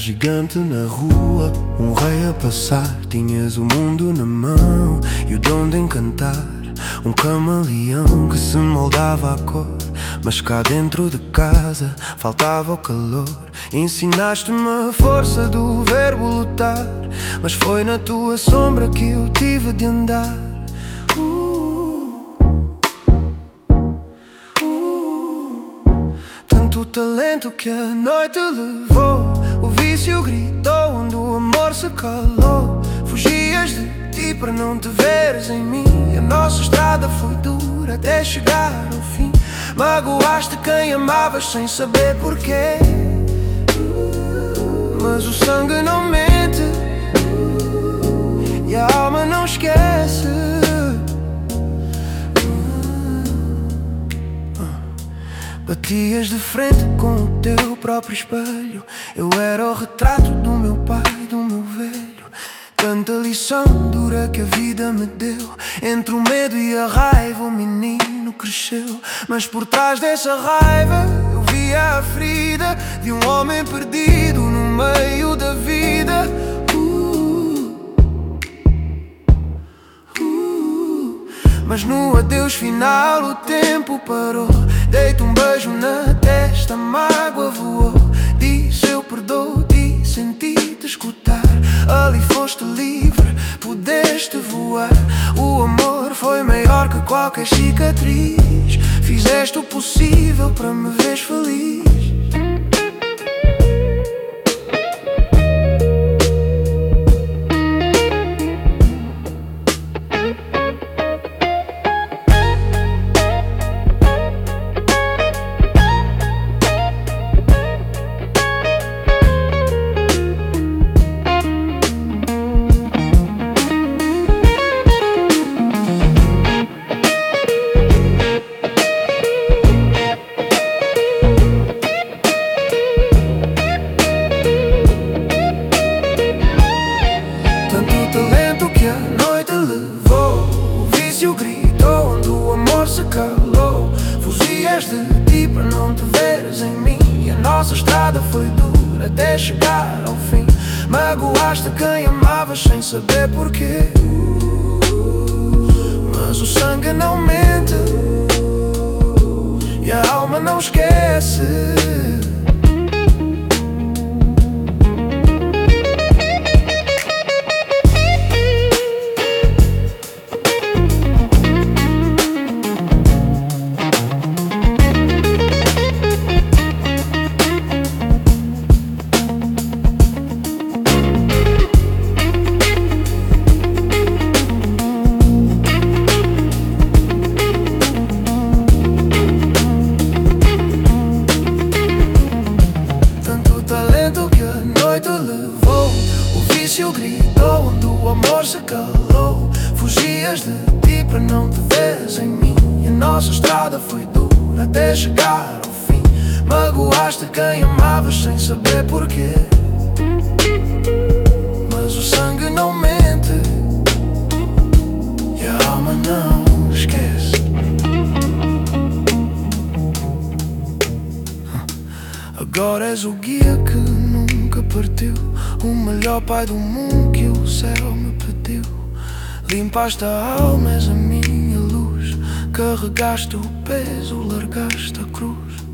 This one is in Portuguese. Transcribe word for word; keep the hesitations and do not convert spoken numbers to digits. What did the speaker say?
gigante na rua, um rei a passar. Tinhas o mundo na mão e o dom de encantar. Um camaleão que se moldava à cor, mas cá dentro de casa faltava o calor. Ensinaste-me a força do verbo lutar, mas foi na tua sombra que eu tive de andar. uh, uh, Tanto talento que a noite levou, o vício gritou onde o amor se calou. Fugias de ti para não te veres em mim. A nossa estrada foi dura até chegar ao fim. Magoaste quem amavas sem saber porquê, mas o sangue não mente e a alma não esquece. Batias de frente com o teu próprio espelho. Eu era o retrato do meu pai, do meu velho. Tanta lição dura que a vida me deu. Entre o medo e a raiva o menino cresceu. Mas por trás dessa raiva eu via a ferida de um homem perdido no meio da vida. uh, uh, Mas no adeus final o tempo parou. Dei-te um beijo na testa, a mágoa voou. Disse eu perdoo-te, senti-te escutar. Ali foste livre, pudeste voar. O amor foi maior que qualquer cicatriz. Fizeste o possível para me veres feliz. Fugias de ti para não te veres em mim. E a nossa estrada foi dura até chegar ao fim. Magoaste quem amavas sem saber porquê, mas o sangue não mente e a alma não esquece. Levou, o vício gritou onde o amor se calou. Fugias de ti para não te veres em mim. E a nossa estrada foi dura até chegar ao fim. Magoaste quem amavas sem saber porquê, mas o sangue não mente e a alma não esquece. Agora és o guia que nunca partiu, o melhor pai do mundo que o céu me pediu. Limpaste a alma, és a minha luz. Carregaste o peso, largaste a cruz.